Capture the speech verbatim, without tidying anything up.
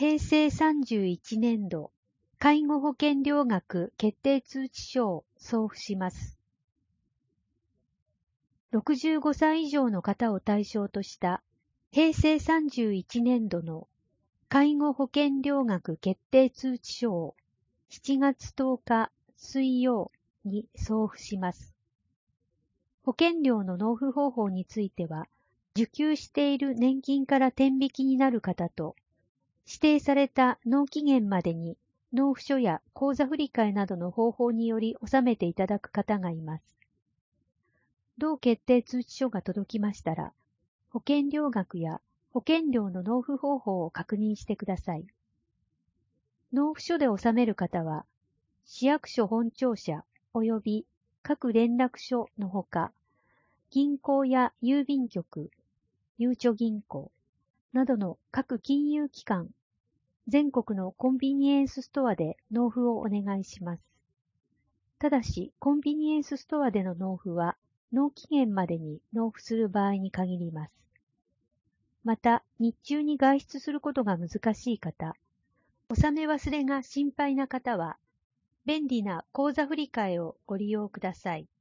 へいせいさんじゅういちねんど介護保険料額決定通知書を送付します。ろくじゅうごさい以上の方を対象としたへいせいさんじゅういちねんどの介護保険料額決定通知書をしちがつとおか水曜に送付します。保険料の納付方法については、受給している年金から天引きになる方と、指定された納期限までに納付書や口座振替などの方法により納めていただく方がいます。同決定通知書が届きましたら、保険料額や保険料の納付方法を確認してください。納付書で納める方は、市役所本庁舎及び各連絡所のほか、銀行や郵便局、ゆうちょ銀行などの各金融機関、全国のコンビニエンスストアで納付をお願いします。ただし、コンビニエンスストアでの納付は、納期限までに納付する場合に限ります。また、日中に外出することが難しい方、納め忘れが心配な方は、便利な口座振替をご利用ください。